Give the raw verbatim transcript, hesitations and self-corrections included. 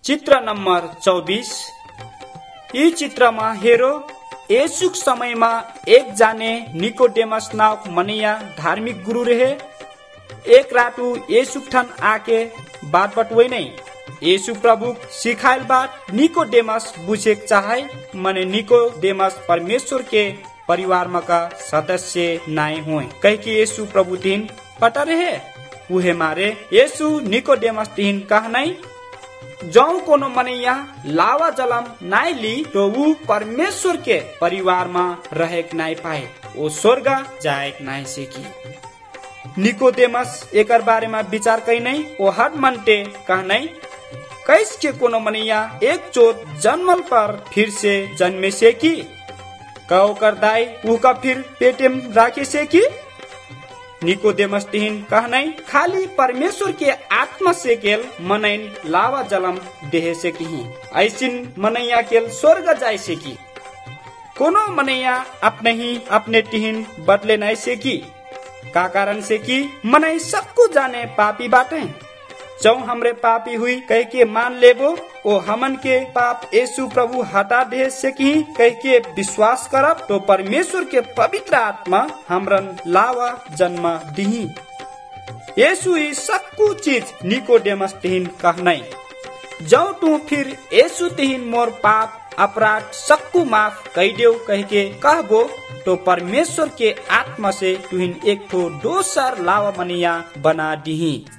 चित्र नंबर चौबीस। यी चित्रमा हेरो यसुक समयमा एक जाने निकोडेमस नामक मनैया धार्मिक गुरु रहे। एक रातु यसुक ठन आके बात बटुए नहीं। यसु प्रभु सिखाइल बात निकोडेमस बुझेक चाहे मने निकोडेमस परमेश्वर के परिवार में का सदस्य नाय हुए। कह के यसु प्रभु तीन पता रहे उहे मारे यसु निकोडेमस तीन कह नहीं जाऊ कोनो मनैया लावा जलम नाय ली तो वो परमेश्वर के परिवार में रहे नाय पाए वो स्वर्ग जाए नाय सेकी। निकोदेमस एकर बारे में विचार कई नहीं वो हर मनते कह नहीं कैस के कोनो मनैया एक चोट जन्मल पर फिर से जन्मे से की कहो कर दाई उका फिर पेटेम राखे से की। निकोदेमस तीन कह नहीं खाली परमेश्वर के आत्मा से केल मनैन लावा जलम देहे से की ऐसिन मनैया केल स्वर्ग जाय से की। कोनो मनैया अपने ही अपने टिहिन बदले नहीं से की का कारण से की मनै सबको जाने पापी बाटे जौ हमरे पापी हुई कह के मान लेबो ओ हमन के पाप यसु प्रभु हटा दे से की कह के विश्वास करब तो परमेश्वर के पवित्र आत्मा हमरन लावा जन्म दिही। यसु ही सबको चीज निकोडेमस तिहिन कह नहीं जौ तू फिर यसु तिहिन मोर पाप अपराध सबको माफ कह देव कह के कहबो तो परमेश्वर के आत्मा से तुहिन एक ठो दोसर लावा मनिया बना दिही।